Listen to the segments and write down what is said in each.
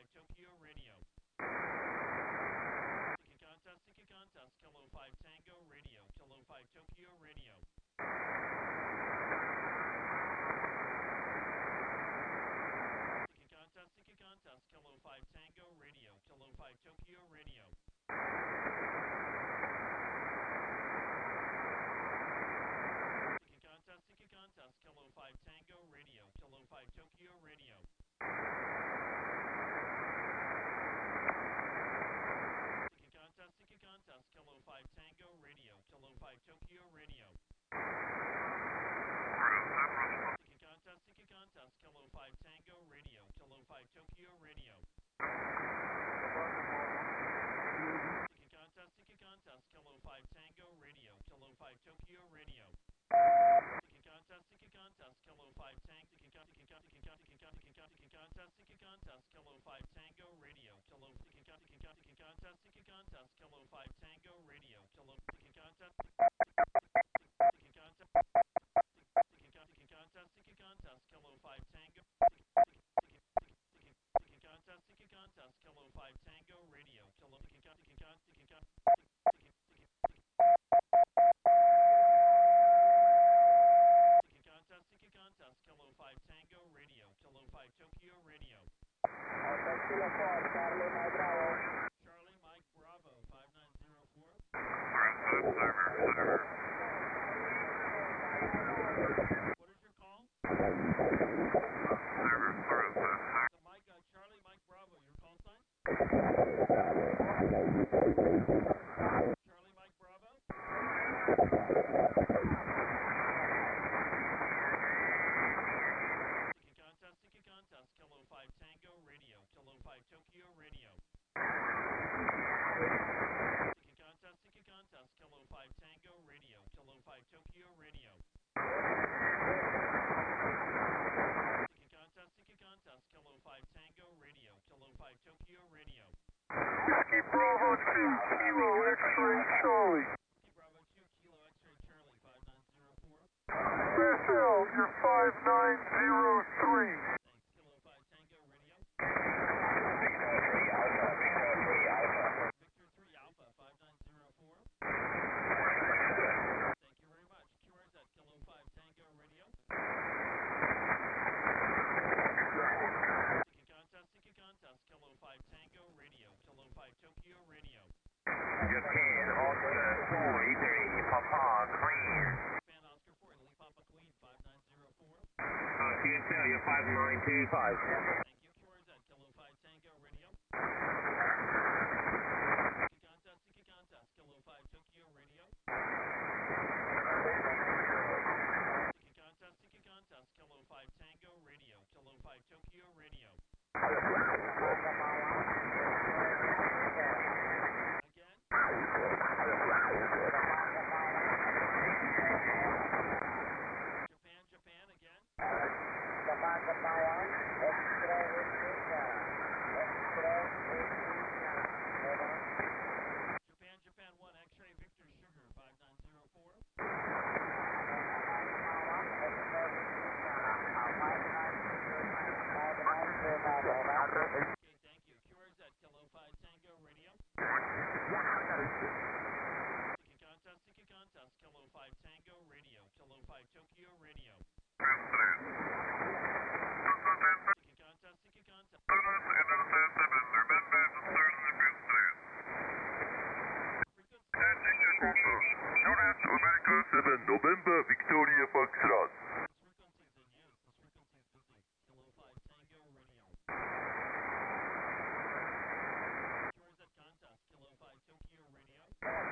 5 Tokyo Radio. Seeking contest, Kilo 5 Tango Radio, Kilo 5 Tokyo Radio. Seeking contest, Kilo 5 Tango Radio, Kilo 5 Tokyo Radio. Seeking contest, Kilo 5 Tango Radio, Kilo 5 Tokyo Radio. Seeking contest, Kilo 5 Tango Radio, Kilo 5 Tokyo Radio. Seeking contest, Kilo 5 Tango Radio, Kilo 5 Tokyo Radio. Seeking contest, Kilo 5 Tango Radio, Kilo 5 Tokyo Radio. Seeking contest, Kilo 5 Tango. Seeking contest, Kilo 5 Tango Radio, Kilo. Seeking contest, Kilo 5 Tango Radio, Kilo. Seeking contest, Kilo 5 Tango. Seeking contest, Kilo 5 Tango Radio, Kilo. Seeking contest, Kilo 5 Tango Radio, Kilo 5 Tokyo Radio. Charlie Mike Bravo 5904. What is your call? So Mike, Charlie Mike Bravo, your call sign? Charlie Mike Bravo? Seeking contest, Kilo 5 Tango Radio, Kilo 5 Tokyo Radio. Seeking contest, Kilo 5 Tango Radio, Kilo 5 Tokyo Radio. Seeking contest, Kilo 5 Tango Radio, Kilo 5 Tokyo Radio. Whiskey Bravo 2, Kilo X-Ray Charlie. Whiskey Bravo 2, Kilo X-Ray Charlie 5904. Marcel, you're 5903. Thanks, Kilo 5 Tango Radio. Victor 3 Alpha 5904. Thank you very much. QRZ Kilo 5 Tango Radio. Seeking contest, Kilo 5 Tango Radio, Kilo 5 Tokyo Radio. Japan, Oscar 43, Papa Queen. Japan Oscar 4, Italy Papa Queen 5904. TSL, you're 5925. Thank you. QRZ Kilo 5 Tango Radio. Seeking contest, Kilo 5 Tokyo Radio. Seeking contest, Kilo 5 Tango Radio, Kilo 5 Tokyo Radio. Again? Japan again? Japan 1, X-Ray Victor Sugar 5904. Okay, thank you. QRZ Kilo 5 Tango Radio. Seeking contest, Kilo 5 Tango Radio, Kilo 5 Tokyo Radio. Seeking contest. America 7, November, Victoria Foxtrot. This frequency is in use. This frequency is busy. Kilo 5 Tango Radio. QRZ contest, Kilo 5 Tokyo Radio.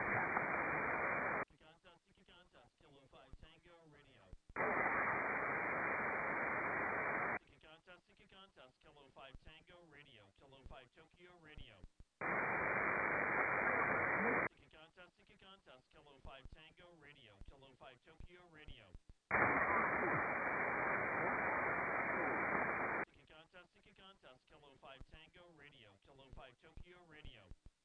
Seeking contest, Kilo 5 Tango Radio. Seeking contest, Kilo 5 Tango Radio, Kilo 5 Tokyo Radio. Seeking contest, Kilo 5 Tango Radio, Kilo 5 Tokyo Radio. Seeking contest, Kilo 5 Tango Radio, Kilo 5 Tokyo Radio.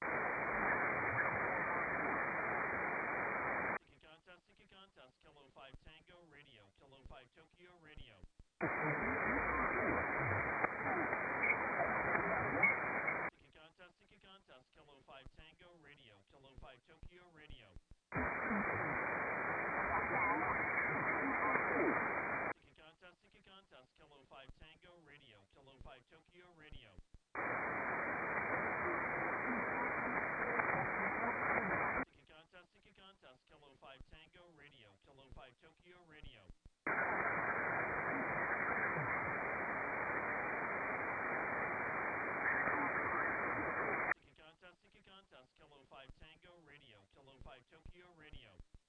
Seeking contest, Kilo 5 Tango Radio, Kilo 5 Tokyo Radio. Tokyo Radio. Seeking contest, Kilo 5 Tango Radio, Kilo 5 Tokyo Radio. Seeking contest, Kilo 5 Tango Radio, Kilo 5 Tokyo Radio. Seeking contest, Kilo 5 Tango Radio, Kilo 5 Tokyo Radio.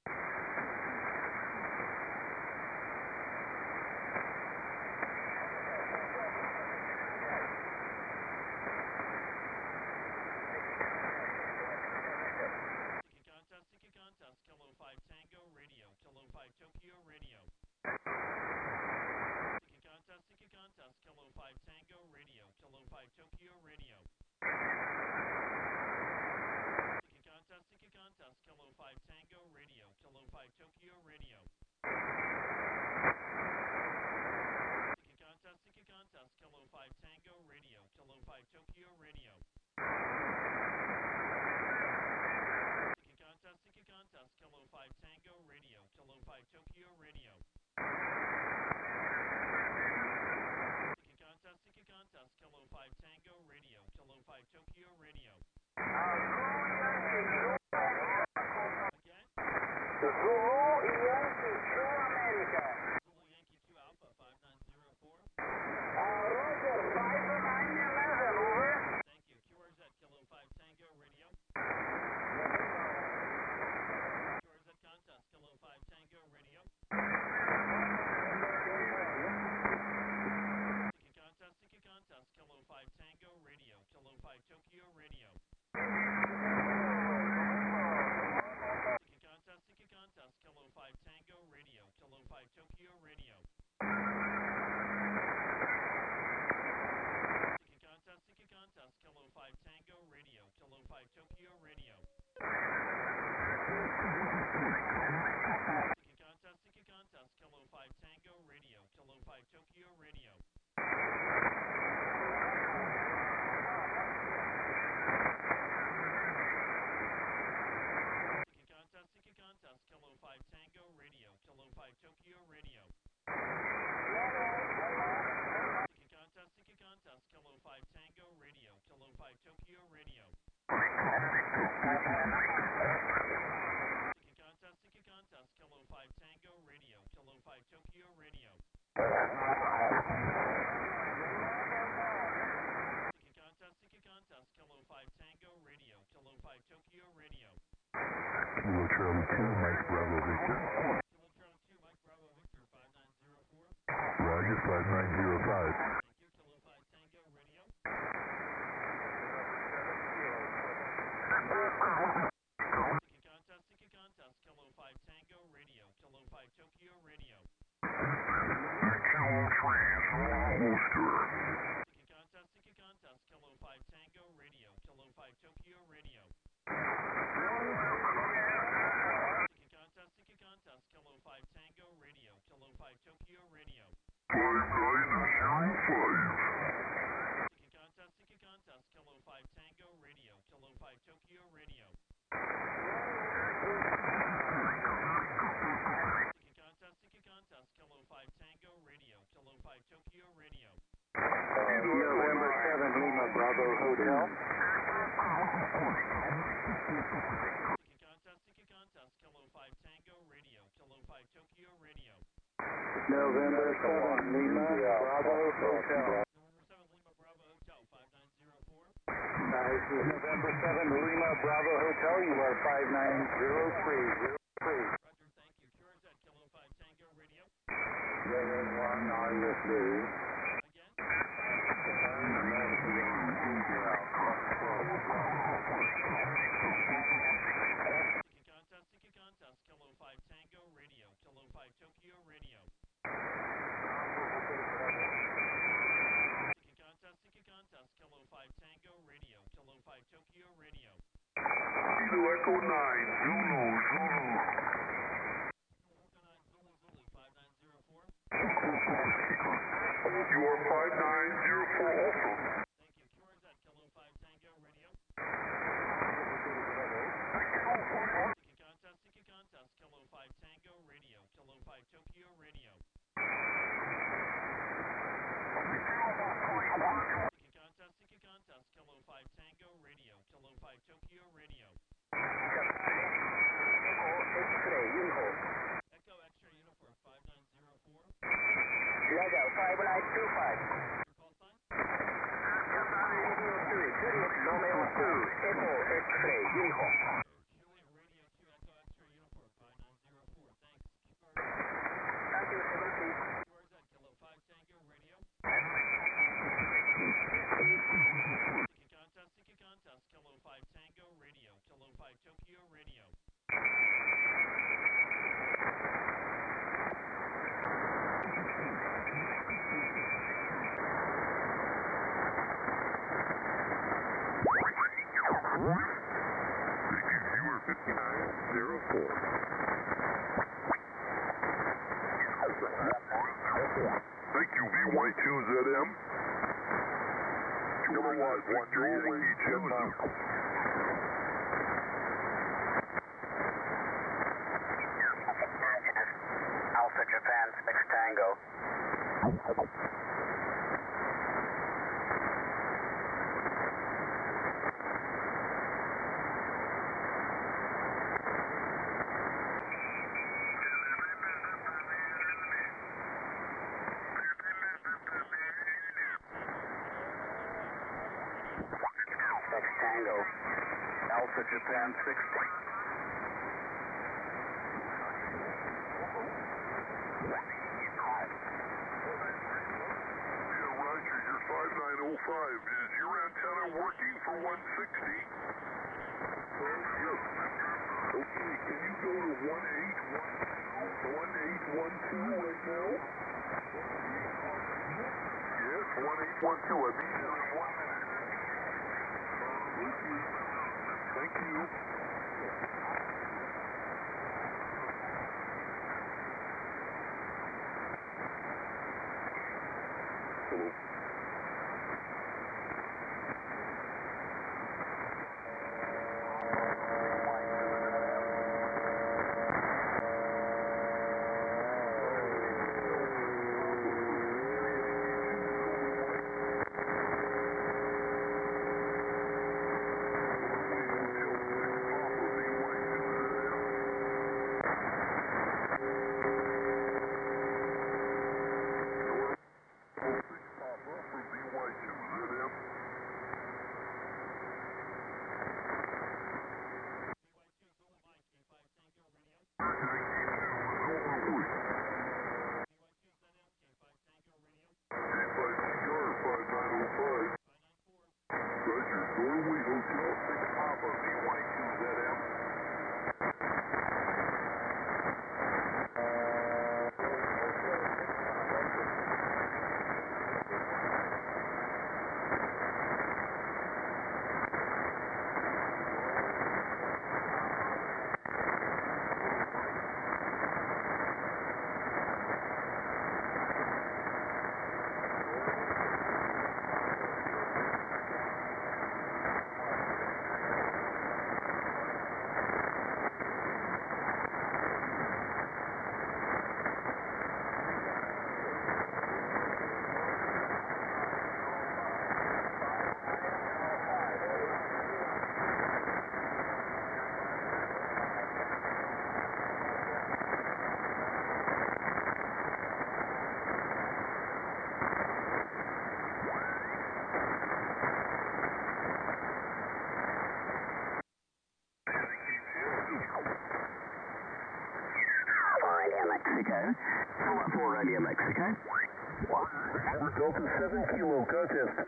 Seeking contest, Kilo 5 Tango Radio, Kilo 5 Tokyo Radio. Seeking contest, Kilo 5 Tango Radio, Kilo 5 Tokyo Radio. Seeking contest, Kilo 5 Tango Radio, Kilo 5 Tokyo Radio. Seeking contest, Kilo 5 Tango Radio, Kilo 5 Tokyo Radio. Seeking contest, Kilo 5 Tango Radio, Kilo 5 Tokyo Radio. Seeking contest, Kilo 5 Tango Radio, Kilo 5 Tokyo Radio. Again? Zulu Yankee 2 America. Zulu Yankee 2 Alpha 5904. Roger, 5911, over. Thank you. QRZ Kilo 5 Tango Radio. QRZ contest, Kilo 5 Tango Radio. Seeking contest, Kilo 5 Tango Radio, Kilo 5 Tokyo Radio. Seeking contest, Kilo 5 Tango Radio, Kilo 5 Tokyo Radio. Seeking contest, Kilo 5 Tango Radio, Kilo 5 Tokyo Radio. Seeking contest, Kilo 5 Tango Radio, Kilo 5 Tokyo Radio. Seeking contest, Kilo 5 Tango Radio, Kilo 5 Tokyo Radio. Seeking contest, Kilo 5 Tango Radio, Kilo 5 Tokyo Radio. Seeking contest, Kilo 5 Tango Radio, Kilo 5 Tokyo Radio. Seeking contest, Kilo 5 Tango Radio, Kilo 5 Tokyo Radio. Kilo Charlie 2, Mike Bravo Victor. Kilo Charlie 2, Mike Bravo Victor, 5904. Roger, 5905. Thank you, Kilo 5 Tango Radio. Seeking contest, Kilo 5 Tango Radio, Kilo 5 Tokyo Radio. Seeking contest, Kilo 5 Tango Radio, Kilo 5 Tokyo Radio. Seeking contest, Kilo 5 Tango Radio, Kilo 5 Tokyo Radio. Seeking contest, Kilo 5 Tango Radio, Kilo 5 Tokyo Radio. Seeking contest, Kilo 5 Tango Radio, Kilo 5 Tokyo Radio. November 7, Lima Bravo Hotel. Seeking contest, Kilo 5 Tango Radio, Kilo 5 Tokyo Radio. November 7, Lima Bravo Hotel. November 7, Lima Bravo Hotel, 5904. This is November 7, Lima Bravo Hotel. You are 59033. Roger, thank you. QRZ Kilo 5 Tango Radio. 1 on the sea. Again? Seeking contest, Kilo 5 Tango Radio, Kilo 5 Tokyo Radio. Seeking contest, Kilo 5 Tango Radio, Kilo 5 Tokyo Radio. Echo 9, Zulu, Zulu. Echo 9, Zulu, Zulu, 5904. You are 5904 also. Thank you. QRZ Kilo 5 Tango Radio. Tokyo Radio. Seeking contest, Kilo 5 Tango Radio, Kilo 5 Tokyo Radio. Echo X-ray Uniform 5904. Yaga 5925. Your call sign? Romeo 2, Echo X-ray Uniform. Juliet Radio 2, Echo X-ray Uniform 5904. Thanks. Thank you, 70. QRZ, Kilo 5 Tango Radio. Seeking contest, Kilo 5 Tango Radio, Kilo 5 Tokyo Radio. Viewer 5904. Thank you, VY2ZM. Kilowatt 138 Zulu. Alpha Japan 6 Tango. Tango, Alpha Japan 6. Yeah, Roger, you're 5905. Is your antenna working for 160? Yes. Okay, can you go to 1812 right now? Yes, 1812. I'll be there in 1 minute. Thank you. Hello. Norway Hotel 6 Papa, VY2ZM. Mexico. For Radio Mexico. Delta 7 Kilo contest.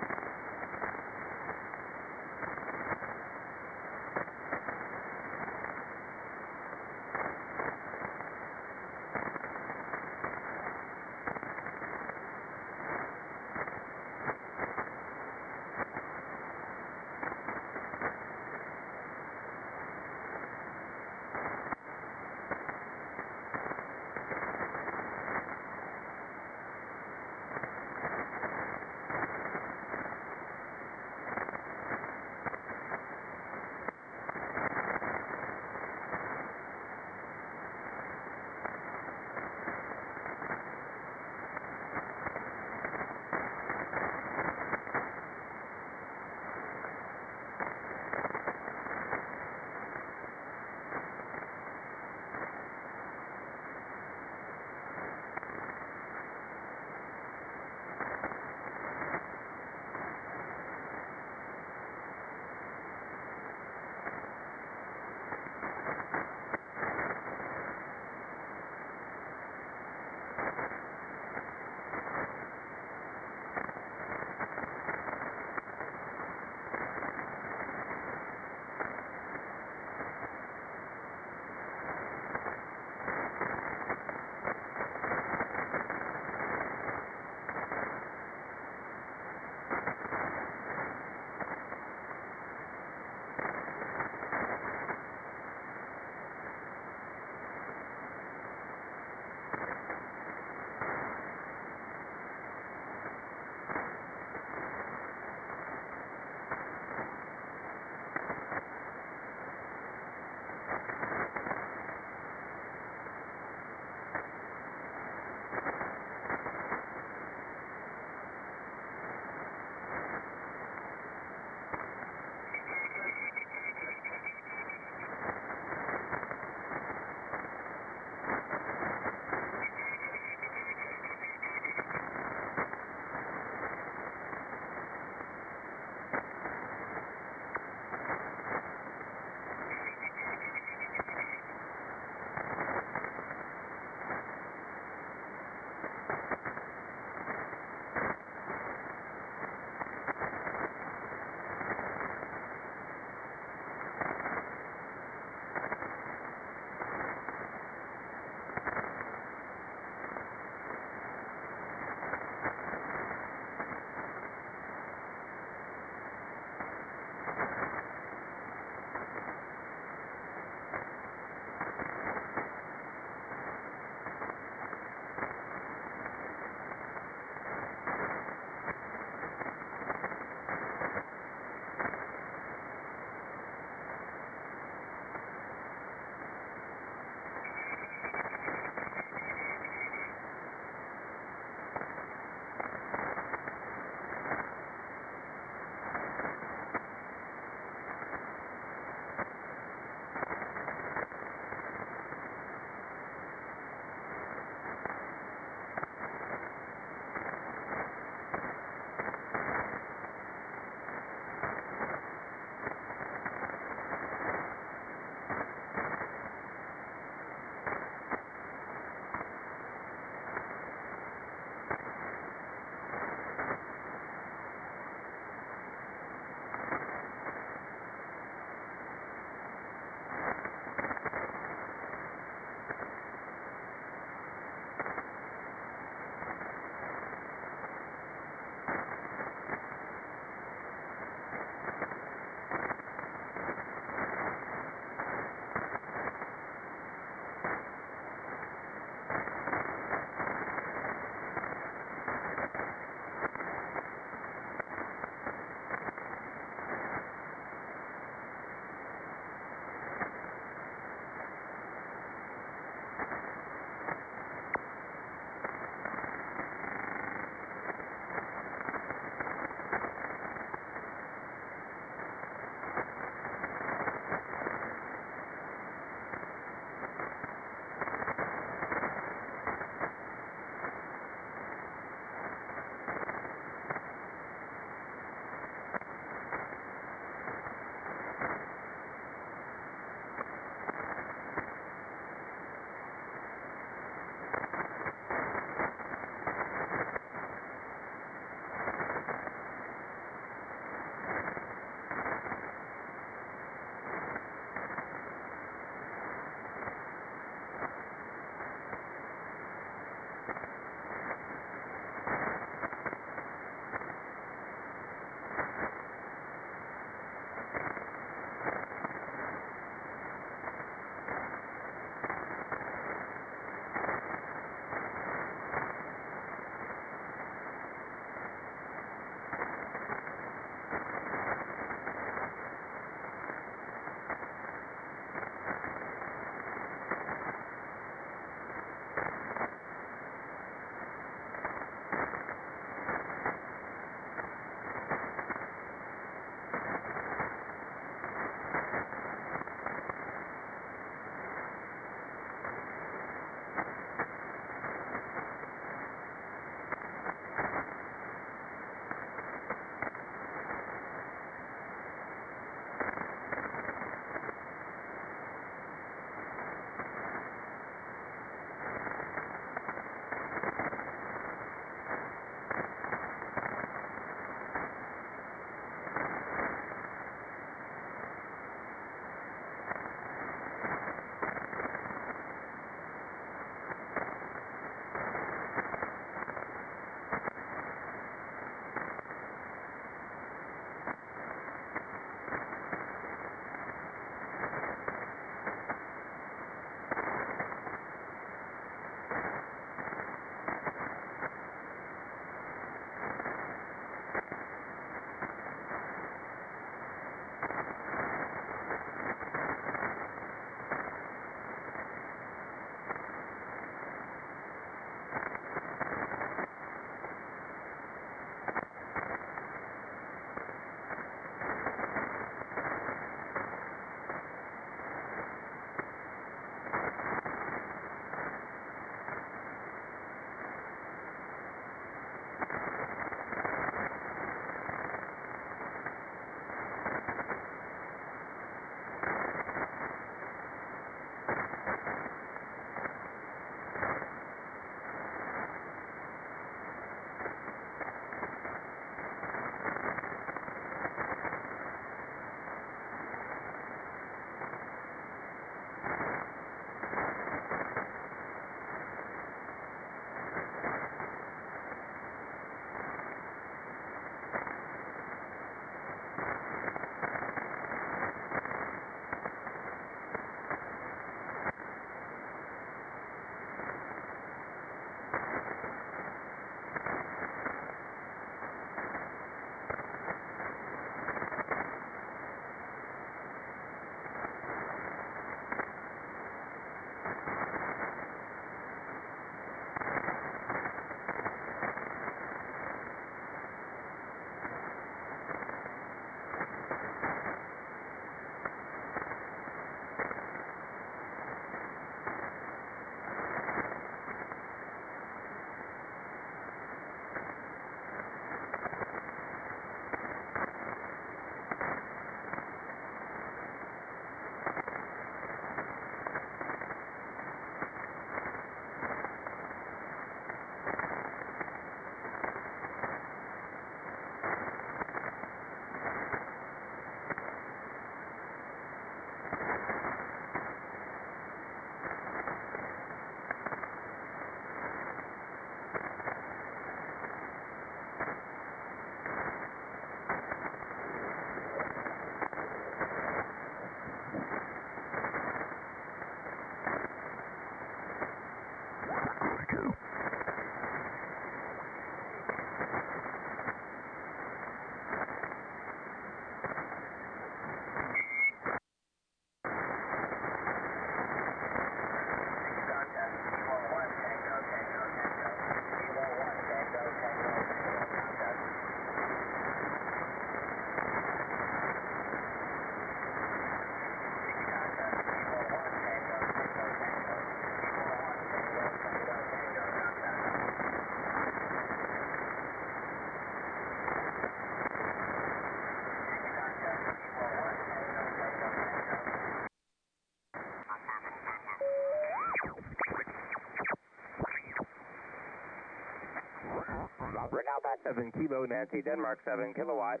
Now 7 Kilo Nancy Denmark 7 kilowatt.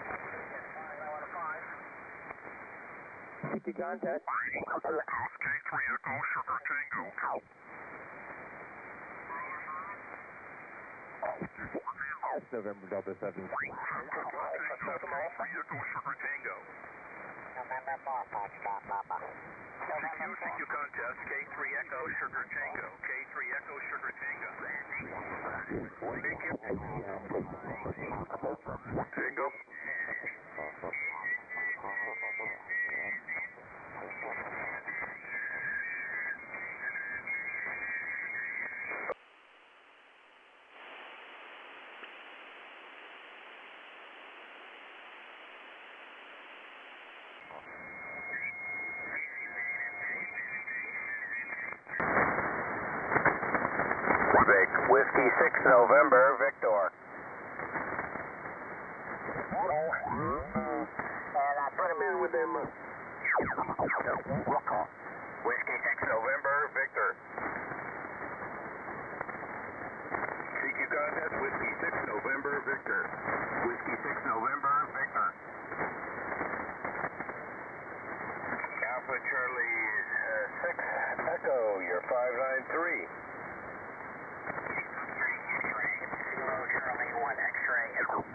CQ contest. K3 Echo Sugar Tango. November Delta 7. Tango, K3 Echo Sugar Tango. CQ contest, K3 Echo Sugar Tango. K3 Echo Sugar Tango. Tango. Vic, Whiskey 6 November, Victor. And I put him in with him. Whiskey 6 November, Victor. CQ contest, Whiskey 6 November, Victor. Whiskey 6 November, Victor. Alpha Charlie 6 Echo, you're 593. Charlie 1 X-ray.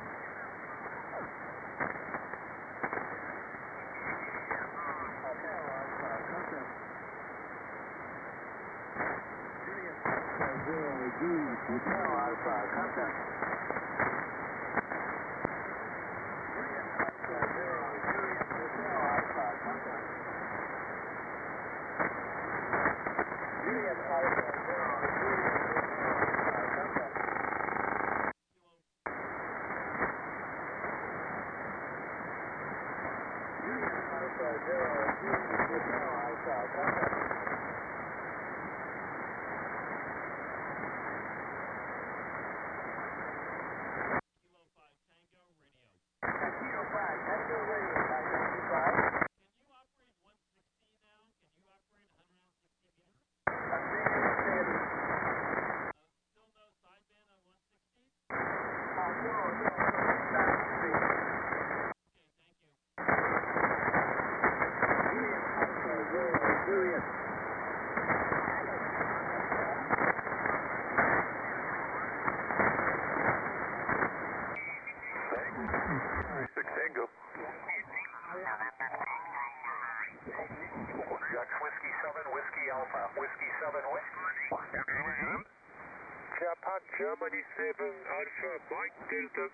Japan, Germany 7 Alpha Mike Delta.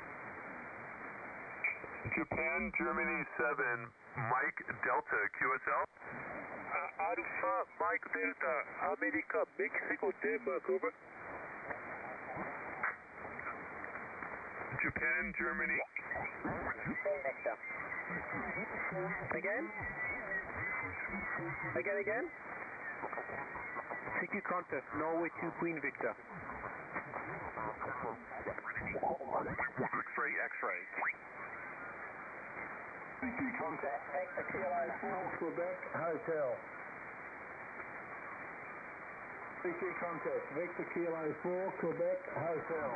Japan, Germany 7 Mike Delta, QSL. Alpha Mike Delta, America, Mexico, Denmark, over. Japan, Germany. Again? CQ contest, Norway 2 Queen Victor. X-ray, X-ray. CQ contest, Victor Kilo 4 Quebec Hotel. CQ contest, Victor Kilo 4 Quebec Hotel.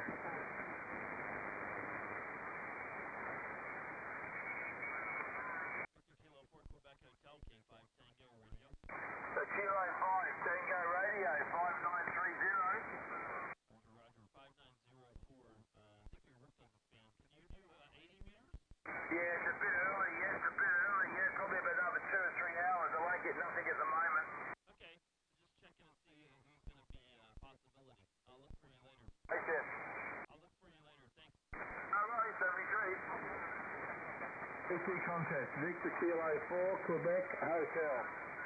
The Kilo 5 Tango Radio 5930. Roger, 5904. I think you're working the fan. Can you do 80 meters? Yeah, it's a bit early, probably about another 2 or 3 hours. I won't get nothing at the moment. Okay, just checking and see who's going to be a possibility. I'll look for you later. Thanks, Jeff. I'll look for you later. Thanks. Alright, 73. CQ contest, Victor Kilo 4 Quebec Hotel.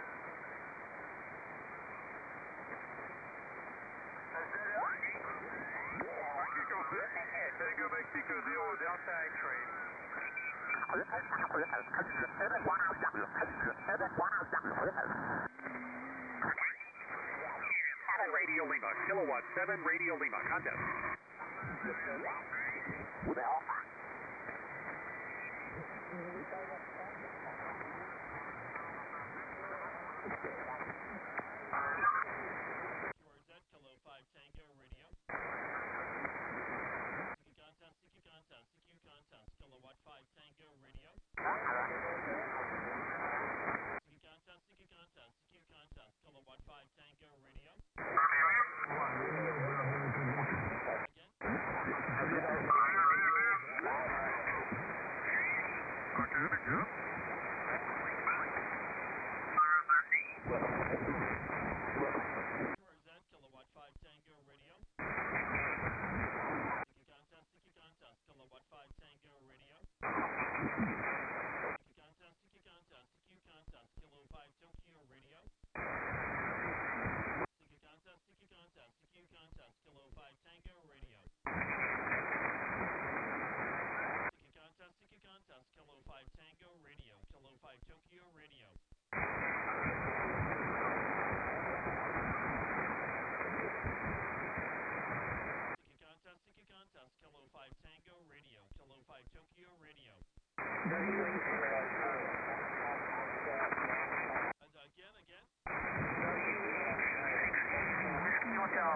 Tango Mexico 0 Delta X-ray. Radio Lima, Kilowatt 7 Radio Lima, contest. QRZ, Kilo 5 Tango Radio.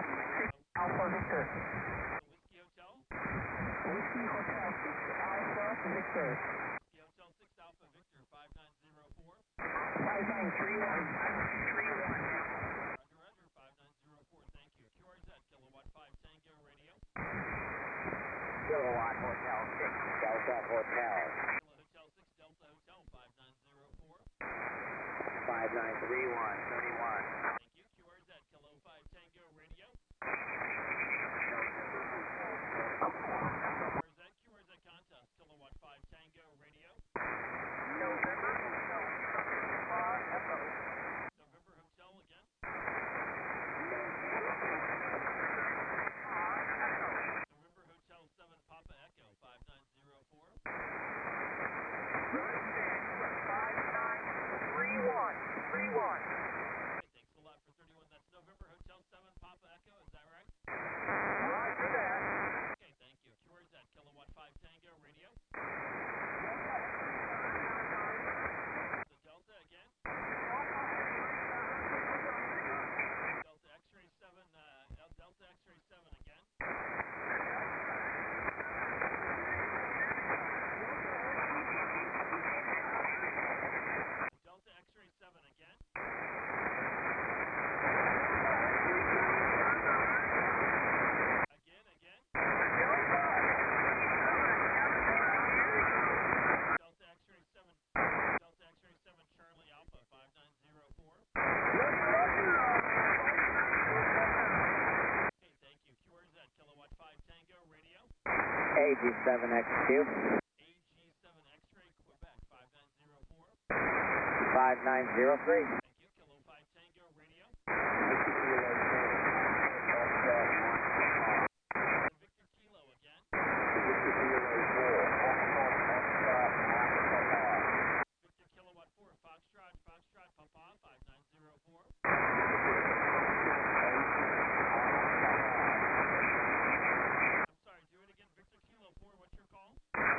Alpha Victor. Whiskey Hotel. Whiskey Hotel 6 Alpha Victor. Whiskey Hotel 6 Alpha Victor 5904. 5931. 5931. Roger, 5904. Thank you. QRZ Kilowatt 5 Tango Radio. Kilowatt Hotel 6 Delta Hotel. Kilo Hotel 6 Delta Hotel 5904. 5931. 31. Thank you. QRZ Kilo 5 Tango Radio. QRZ contest Kilowatt 5 Tango Radio. November Hotel again. November Hotel 7 Papa Echo 5904. 5931. Okay, thanks a lot for 31. That's November Hotel 7 Papa Echo, is that right? Roger that. Okay, thank you. QRZ Kilowatt 5 Tango Radio. The Delta again. Delta X-ray 7, Delta X-ray 7 again. Delta X-ray 7 again. Again. Delta X-ray 7. Delta X-ray 7 Charlie Alpha 5904. Okay, thank you. QRZ Kilowatt 5 Tango Radio. AG7XQ. AG7 X-ray Quebec 5904. 5903. Thank you. Kilo 5 Tango Radio. The Victor Kilo again. Victor Kilowatt 4 Foxtrot Papa 5904. I'm sorry, do it again. Victor Kilo 4, what's your call?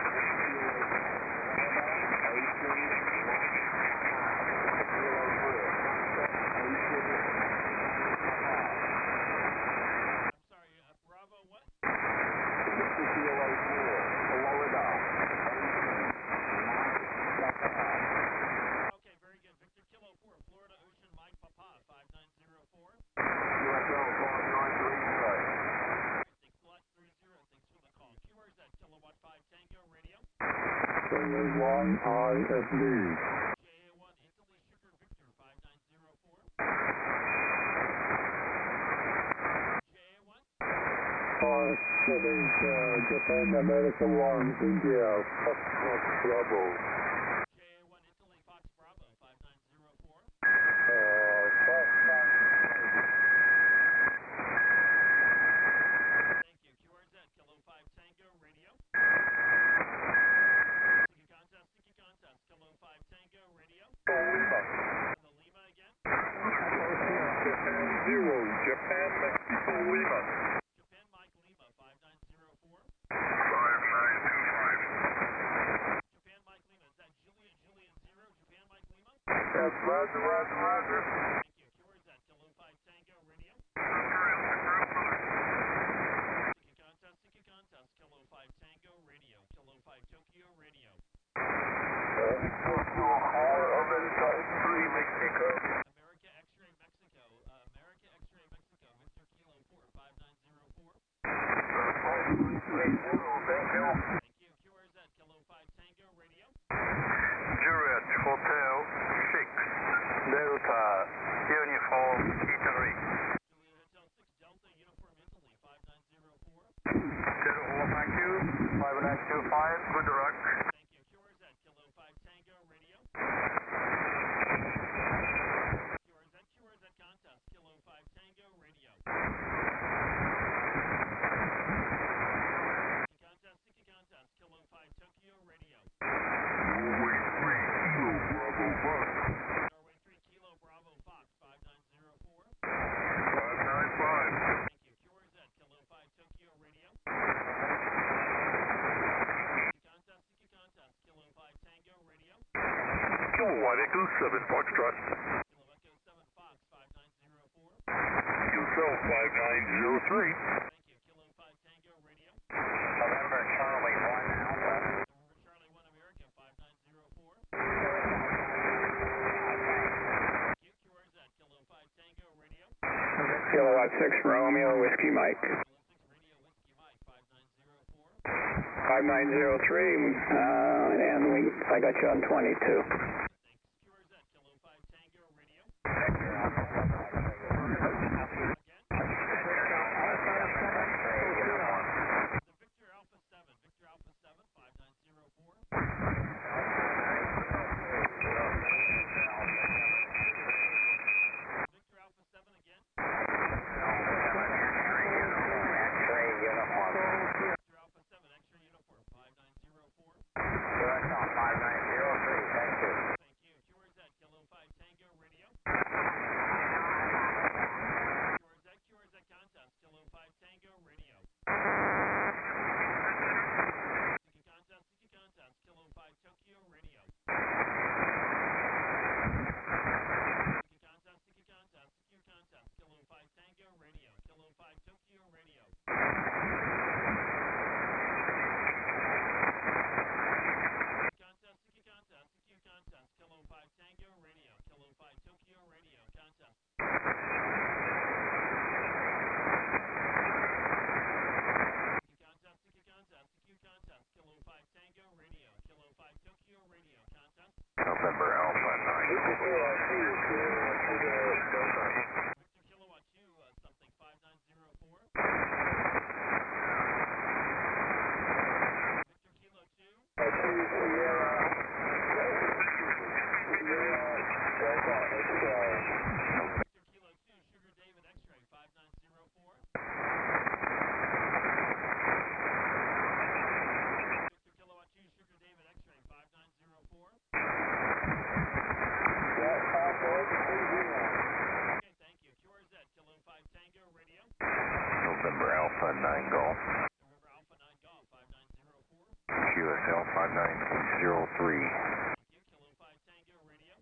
I'm sorry, Bravo what? Okay, very good. Victor Kilo 4, Florida Ocean Mike Papa 5904. Thanks a lot, 30. Thanks for the call. QRZ Kilowatt 5 Tango Radio. JA1 ISD. JA1 Italy Sugar Victor 5904. JA1. Japan America 1 India Foxtrot Bravo. JA1 Italy Fox Bravo 5904. Thank you. QRZ Kilo 5 Tango Radio. Sticky contest. Kilo 5 Tango Radio. The Lima again. Japan 0, Japan Mexico Lima. Japan Mike Lima 5904. 5925. Japan Mike Lima. Is that Julian 0? Japan Mike Lima? Yes, roger. Thank you. QRZ Kilo 5 Tango Radio. Sticky contest. Kilo 5 Tango Radio. Kilo 5 Tokyo Radio. America X-ray Mexico. America X-ray Mexico. America X-ray Mexico. Victor Kilo 4 5904. Thank you. Thank you. QRZ Kilo 5 Tango Radio. Juliet Hotel 6 Delta Uniform Italy. Juliet Hotel 6 Delta Uniform Italy 5904. Thank you. 5925. Good luck. Thank you. QRZ Kilo 5 Tango Radio. QRZ contest Kilo 5 Tango Radio. Sticky contest Kilo 5 Tokyo Radio. Norway 3 Kilo Bravo Fox. Norway 3 Kilo Bravo Fox 5904. 595. Thank you. QRZ Kilo 5 Tokyo Radio. Sticky contest Kilo 5 Tango Radio. Kilowatt Echo 7 Foxtrot. Kilo Echo 7 Fox 5904. Use Echo 5903. Thank you. Kilo 5 Tango Radio. November Charlie 1 Alpha. November Charlie 1 America 5904. Thank you. QRZ Kilo 5 Tango Radio. Kilowatt 6 Romeo Whiskey Mike. Kilo 6 Radio Whiskey Mike 5904. 5903, and I got you on 22. Thanks. QRZ Kilo 5 Tango Radio. Victor Alpha 7 5904. Victor Alpha 7 again. X-ray uniform. Victor Alpha 7 X-ray uniform 5904. Direction 5903. Thank you. Thank you. QRZ Kilo 5 Tango Radio. QRZ contest Kilo 5 Tango Radio. Tiki contest Kilo 5 Tokyo Radio. Tiki contest Kilo 5 Tango Radio. Kilo 5 Tokyo Radio. Tiki contest Kilo 5 Tango Radio. Kilo 5 Tokyo Radio contest. Tiki contest Kilo 5 Tango Radio. Kilo 5 Tokyo Radio contest. November Alpha 9. Victor Kilowatt 2 something 5904. Victor Kilo 2. Victor Kilo 2 Sugar David X-ray 5904. Victor Kilowatt 2 Sugar David X-ray 5904. Okay, thank you. QRZ Kilo 5 Tango Radio. November Alpha 9 Golf. November Alpha 9 Golf 5904. QSL 5903. Thank you. Kilo 5 Tango Radio.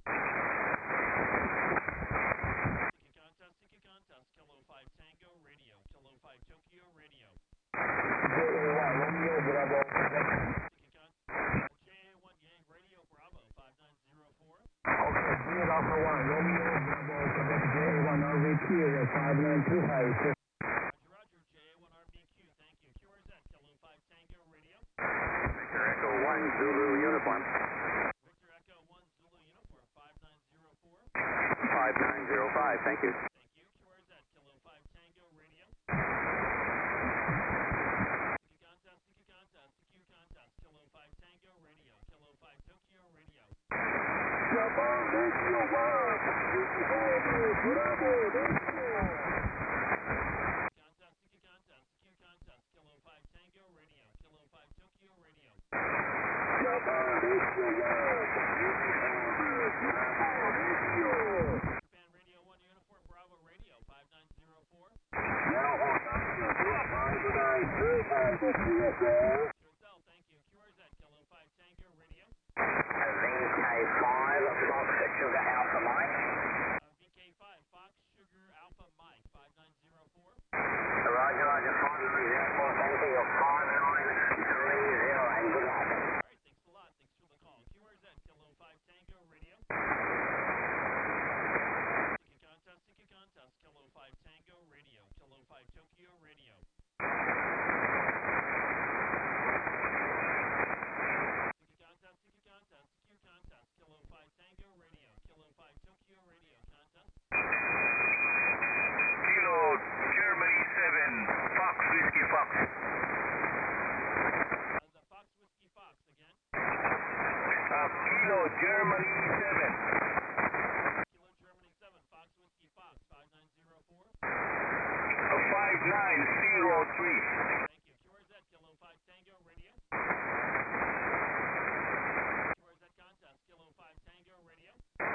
Tiki contest Kilo 5 Tango Radio. Kilo 5 Tokyo Radio. JA1 Yang Radio Bravo 5904. Okay, Juliet Alpha 1, Romeo Bravo, Quebec J1 RVQ, 592 high. Roger, JA1 RBQ. Thank you. QRZ Kilo 5 Tango Radio. Victor Echo 1 Zulu Uniform. Victor Echo 1 Zulu Uniform 5904. 5905. Thank you. Thank you. QRZ Kilo 5 Tango Radio. Tiki contest Kilo 5 Tango Radio. Kilo 5 Tokyo Radio. Tiki contest Kilo 5 Tango Radio. Kilo 5 Tokyo Radio. Japan Radio 1 Uniform Bravo Radio 5904. QSL, thank you. QRZ Kilo 5 Tango Radio. VK5 Fox Sugar Alpha Mike. VK5 Fox Sugar Alpha Mike 5904. Roger, 5904. Thank you. 5930 and good luck. All right, thanks a lot. Thanks for the call. QRZ Kilo 5 Tango Radio. Tiki contest Kilo 5 Tango Radio. Kilo 5 Tokyo Radio. Tiki contest Kilo 5 Tango Radio. Kilo 5 Tokyo Radio contest. Kilo Germany 7 Fox Whiskey Fox. The Fox Whiskey Fox again. Kilo Germany 7. Kilo Germany 7 Fox Whiskey Fox 5904. 5903. Thank you. QRZ Kilo 5 Tango Radio. QRZ contest Kilo 5 Tango Radio.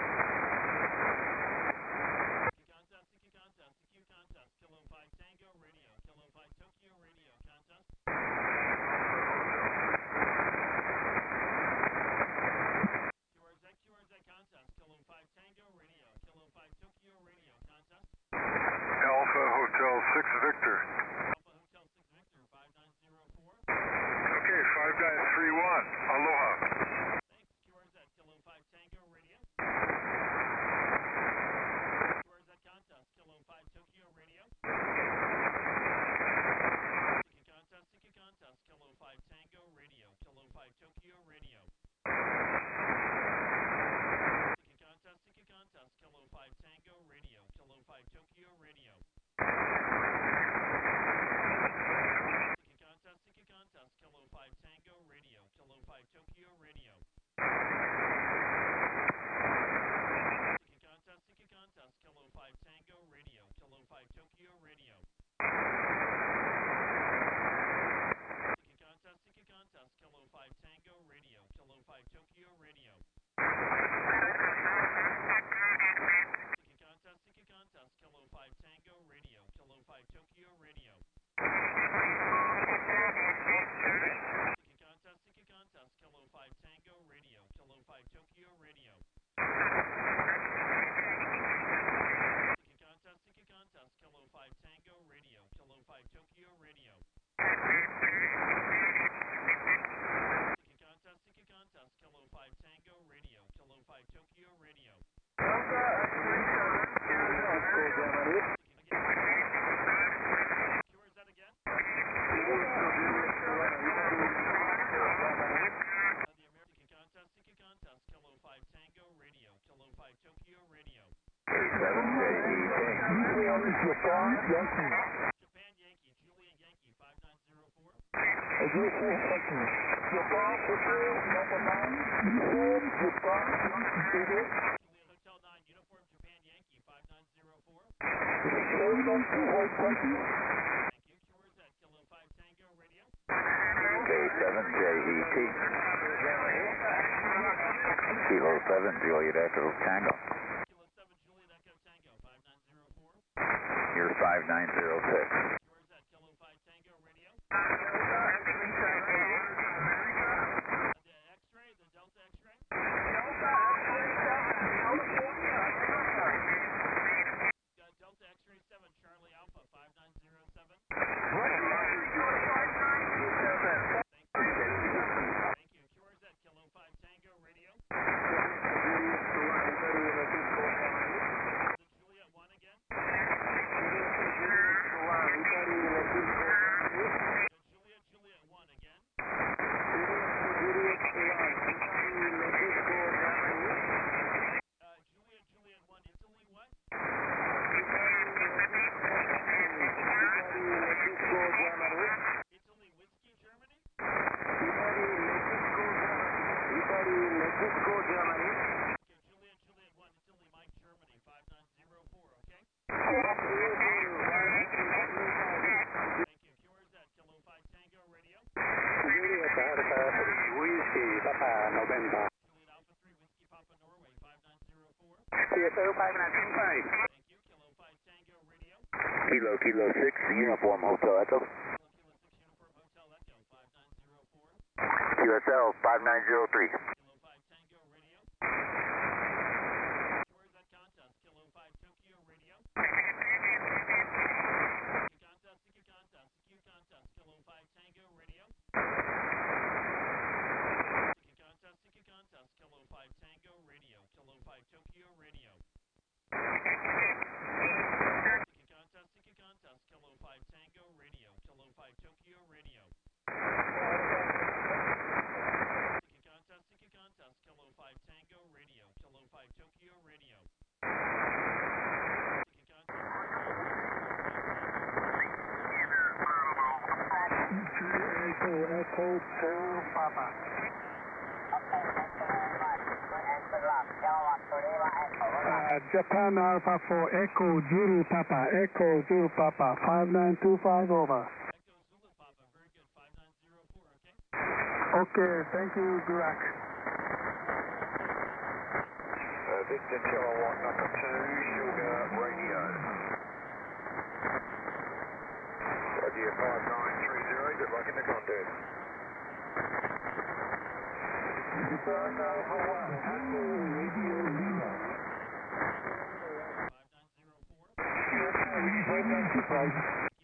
Tiki contest Kilo 5 Tango Radio. Kilo 5 Tokyo Radio contest. QRZ contest Kilo 5 Tango Radio. Kilo 5 Tokyo Radio contest. Alpha Victor. Alpha Hotel 6 Victor, 5904. Okay, 5931. Aloha. Thanks. QRZ Kilo 5 Tango Radio. QRZ Contest Kilo 5 Tokyo Radio. Seeking contest Kilo 5 Tango Radio. Kilo 5 Tokyo Radio. Seeking contest Kilo 5 Tango Radio. Kilo 5 Tokyo Radio. Seeking contest Kilo 5 Tango Radio. Kilo 5 Tokyo Radio. Seeking contest Kilo 5 Tango Radio. Kilo 5 Tokyo Radio. Seeking contest Kilo 5 Tango Radio. Kilo 5 Tokyo Radio. Seeking contest Kilo 5 Tango Radio. Kilo 5 Tokyo Radio. Seeking contest Kilo 5 Tango Radio. Kilo 5 Tokyo Radio. Seeking contest Kilo 5 Tango Radio. Kilo 5 Tokyo Radio. Seeking contest Kilo 5 Tango Radio. Kilo 5 Tokyo Radio. QRZ again. Seeking contest Kilo 5 Tango Radio. Kilo 5 Tokyo Radio. Japan Yankee, Julian Yankee, 5904. Julian Hotel 9, Uniform Japan Yankee, 5904. Thank you. QRZ Kilo 5 Tango Radio. K7JET. Kilo 7 Juliet Echo Tango. Kilo 7 Juliet Echo Tango, 5904. You're 5906. QRZ Kilo 5 Tango Radio. The X-ray, the Delta X-ray. Delta X-ray 7, Charlie Alpha, 5907. Thank you. QRZ Kilo 5 Tango Radio. The Juliet 1 again. The Juliet 1 again. Juliet 1, Italy what? Italy Whiskey, Germany? Okay, Juliet 1, Italy Mike, Germany, 5904, okay? Thank you. QRZ Kilo 5 Tango Radio. Juliet Alpha 3 Whiskey Papa Norway, 5904. Thank you. Kilo 5 Tango Radio. Kilo 6 Uniform Hotel Echo. Kilo 6 Uniform Hotel Echo, 5904. QSL 5903. Kilo 5 Tango Radio. QRZ Contest, Kilo 5 Tokyo Radio. Seeking contest, Kilo 5 Tango Radio. Seeking contest, Kilo 5 Tango Radio. Kilo 5 Tokyo Radio. Seeking contest, Kilo 5 Tango Radio. Kilo 5 Tokyo Radio. Seeking contest, Kilo 5 Tango Radio. Kilo 5 Tokyo Radio. Echo 2 Papa. Japan Alpha 4 Echo Zulu Papa. Echo Zulu Papa. 5925 over. Echo Zulu Papa, very good. 5904, okay? Okay, thank you, Gurak. Victor Kilowatt number 2, Sugar Radio. Roger, 5930, good luck in the contest. Japan Alpha 1 Echo Radio Lima. 5904.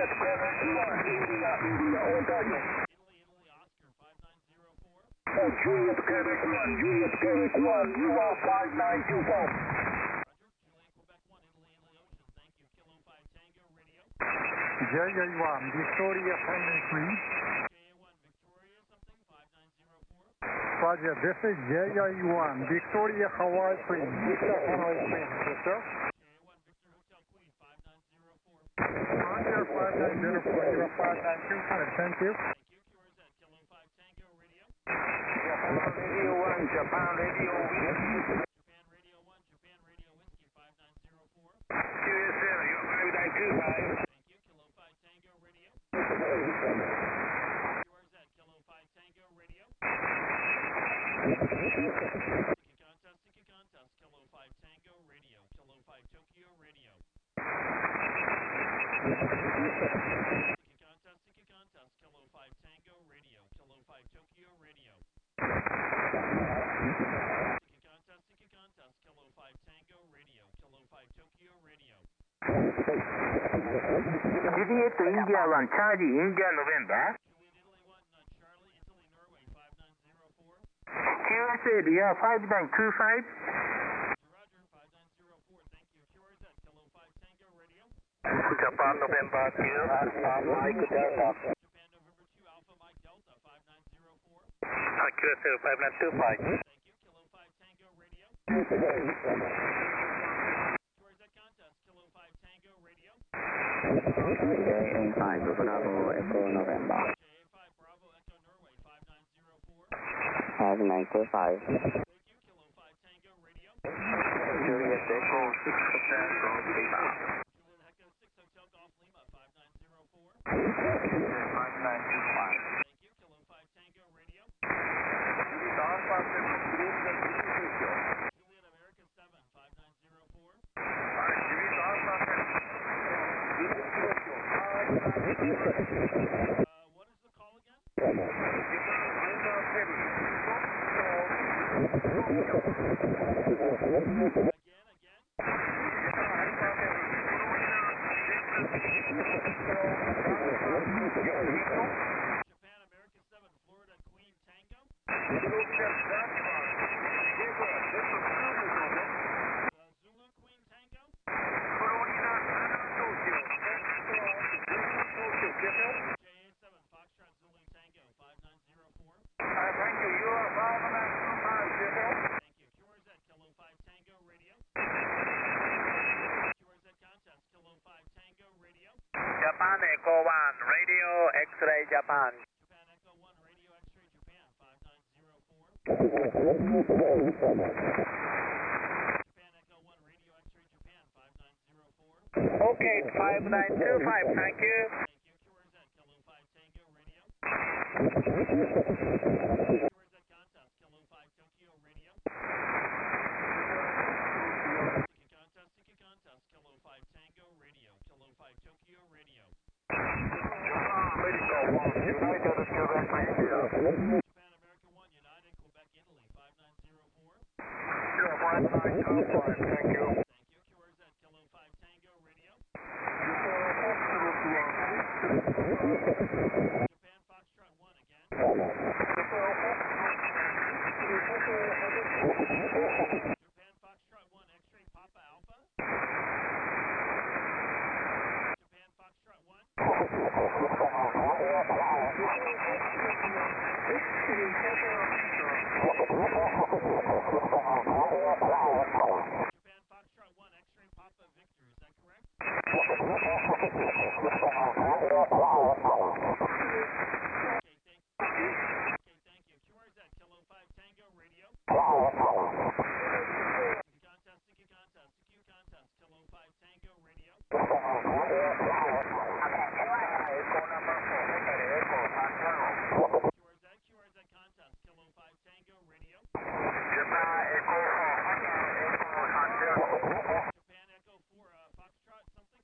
Japan Echo 1, all target. Italy Oscar 5904. Juliet Japan Echo 1, Juliet Japan Echo 1, you are 5925. Roger. Juliet Quebec 1, Italy Ocean. Thank you. Kilo 5 Tango Radio. JA1, Victoria Family Suite. JA1 Victoria something 5904. Roger, this is JA1, Victoria Hawaii Suite. Victor Hanoi Suite, yes sir. JA1 Victor Hotel Queen 5904. Roger, 5904, 5925, thank you. Thank you. QRZ Kilo 5 Tango Radio. Japan Radio 1, Japan Radio 1. Japan Radio 1, Japan Radio Whiskey 5904. QSL, you're 5925. Thank you. Kilo 5 Tango Radio. QRZ Kilo 5 Tango Radio. Sticky contest. Kilo 5 Tango Radio. Kilo 5 Tokyo Radio. Sticky contest. Kilo 5 Tango Radio. Kilo 5 Tokyo Radio. Sticky contest. Kilo 5 Tango Radio. Kilo 5 Tokyo Radio. Juliet India 1, Charlie India November. Juliet Italy 1, Charlie Italy Norway 5904. QSL, you're 5925. Roger 5904. Thank you. QRZ Kilo 5 Tango Radio. Japan November 2, Alpha Mike Delta. Japan November 2 Alpha Mike Delta 5904. QSL 5925. Thank you. Kilo 5 Tango Radio. QRZ contest. Kilo 5 Tango Radio. JA5 Bravo Echo November. JA5 Bravo Echo Norway 5904. 5925. Thank you. Kilo 5 Tango Radio. Juliet Echo 6 Hotel Golf Lima. Juliet Echo 6 Hotel Golf Lima 5904. 5925. Thank you. Kilo 5 Tango Radio. Juliet Alpha 7 Cruiser Studio. Juliet America 7 5904. Juliet Alpha 7. What is the call again? Japan America 7 Florida Queen Tango. Zulu Queen Tango. JA7 Foxtrot Zulu Tango 5904. Thank you. You are 5925. Thank you. QRZ Kilo 5 Tango Radio. QRZ contest Kilo 5 Tango Radio. Japan Echo 1, Radio X-Ray Japan. Japan Echo 1 Radio X-Ray Japan 5904. Japan Echo 1 Radio X-Ray Japan 5904. Okay, 5925, thank you. Thank you. QRZ Kilo 5 Tango Radio. QRZ contest Kilo 5 Tokyo Radio. Sticky contest Kilo 5 Tango Radio. Kilo 5 Tokyo Radio. Japan America 1 United Quebec Italy 5904. Thank you. Thank you. QRZ Kilo 5 Tango Radio. Japan Foxtrot 1 again. Japan Foxtrot 1 X-Ray Papa Alpha. Japan Foxtrot 1. Japan Foxtrot 1 X-Ray Papa Victor, is that correct? Okay, thank you. QRZ Kilo 5 Tango Radio. Sticky contest, Q contest, Kilo 5 Tango Radio. QRZ contest, Kilo 5 Tango Radio. Japan Echo 4 Foxtrot something.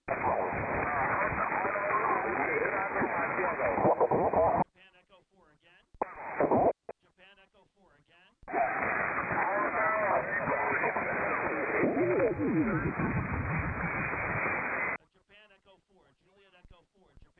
Japan Echo 4 again. Japan Echo 4 again. Japan Echo 4, Juliet Echo 4, Japan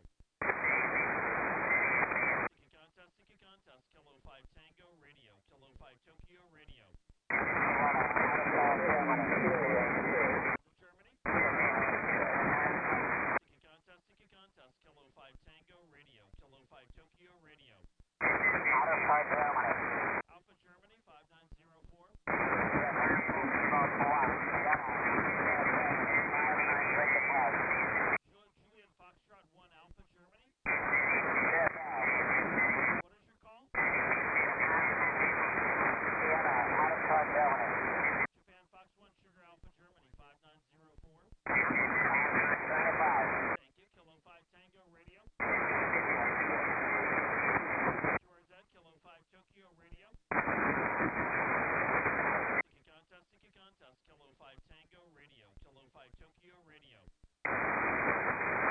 Seeking contest, Kilo 5 Tango Radio, Kilo 5 Tokyo Radio.